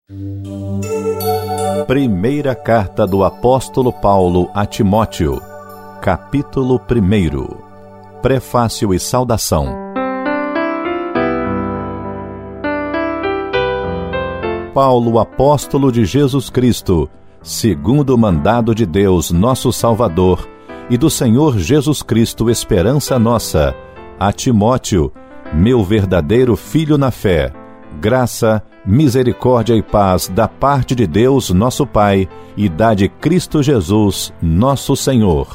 Primeira carta do apóstolo Paulo a Timóteo, capítulo 1. Prefácio e saudação. Paulo, apóstolo de Jesus Cristo, segundo o mandado de Deus, nosso Salvador, e do Senhor Jesus Cristo, esperança nossa, a Timóteo, meu verdadeiro filho na fé, graça, misericórdia e paz da parte de Deus, nosso Pai, e da de Cristo Jesus, nosso Senhor.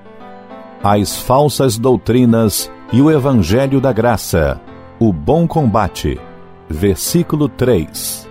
As falsas doutrinas e o evangelho da graça, o bom combate. Versículo 3.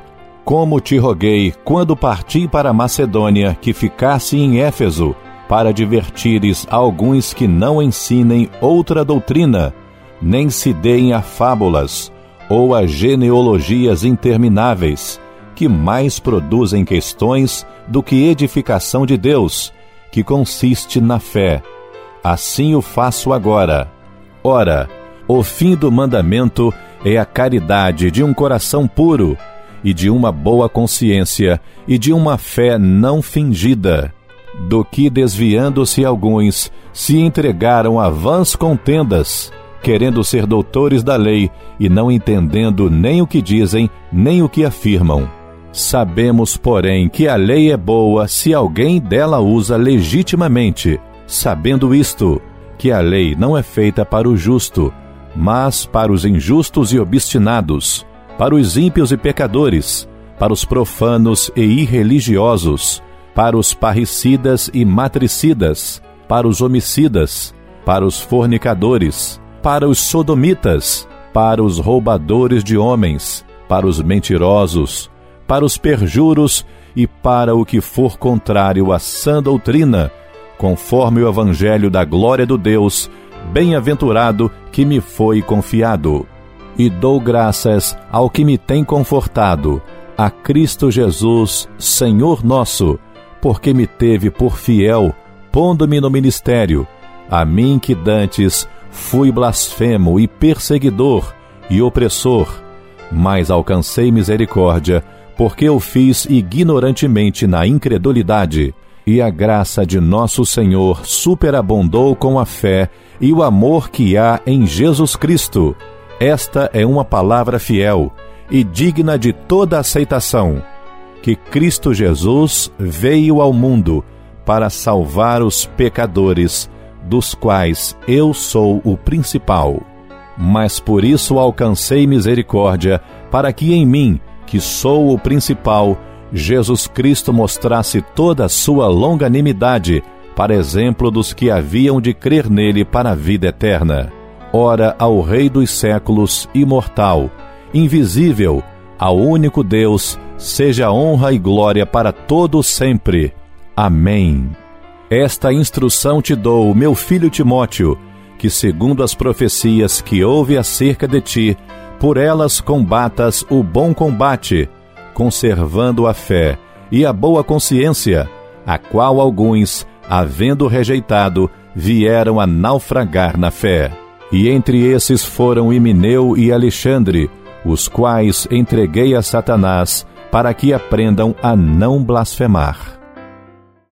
Como te roguei, quando parti para a Macedônia, que ficasse em Éfeso, para advertires alguns que não ensinem outra doutrina, nem se deem a fábulas, ou a genealogias intermináveis, que mais produzem questões do que edificação de Deus, que consiste na fé. Assim o faço agora. Ora, o fim do mandamento é a caridade de um coração puro, e de uma boa consciência, e de uma fé não fingida, do que, desviando-se alguns, se entregaram a vãs contendas, querendo ser doutores da lei, e não entendendo nem o que dizem, nem o que afirmam. Sabemos, porém, que a lei é boa se alguém dela usa legitimamente, sabendo isto, que a lei não é feita para o justo, mas para os injustos e obstinados, para os ímpios e pecadores, para os profanos e irreligiosos, para os parricidas e matricidas, para os homicidas, para os fornicadores, para os sodomitas, para os roubadores de homens, para os mentirosos, para os perjuros e para o que for contrário à sã doutrina, conforme o evangelho da glória do Deus, bem-aventurado que me foi confiado. E dou graças ao que me tem confortado, a Cristo Jesus, Senhor nosso, porque me teve por fiel, pondo-me no ministério, a mim que dantes fui blasfemo e perseguidor e opressor, mas alcancei misericórdia, porque eu fiz ignorantemente na incredulidade, e a graça de nosso Senhor superabundou com a fé e o amor que há em Jesus Cristo. Esta é uma palavra fiel e digna de toda aceitação, que Cristo Jesus veio ao mundo para salvar os pecadores, dos quais eu sou o principal. Mas por isso alcancei misericórdia, para que em mim, que sou o principal, Jesus Cristo mostrasse toda a sua longanimidade, para exemplo dos que haviam de crer nele para a vida eterna. Ora, ao Rei dos séculos, imortal, invisível, ao único Deus, seja honra e glória para todo sempre. Amém. Esta instrução te dou, meu filho Timóteo, que segundo as profecias que houve acerca de ti, por elas combatas o bom combate, conservando a fé e a boa consciência, a qual alguns, havendo rejeitado, vieram a naufragar na fé. E entre esses foram Himeneu e Alexandre, os quais entreguei a Satanás, para que aprendam a não blasfemar.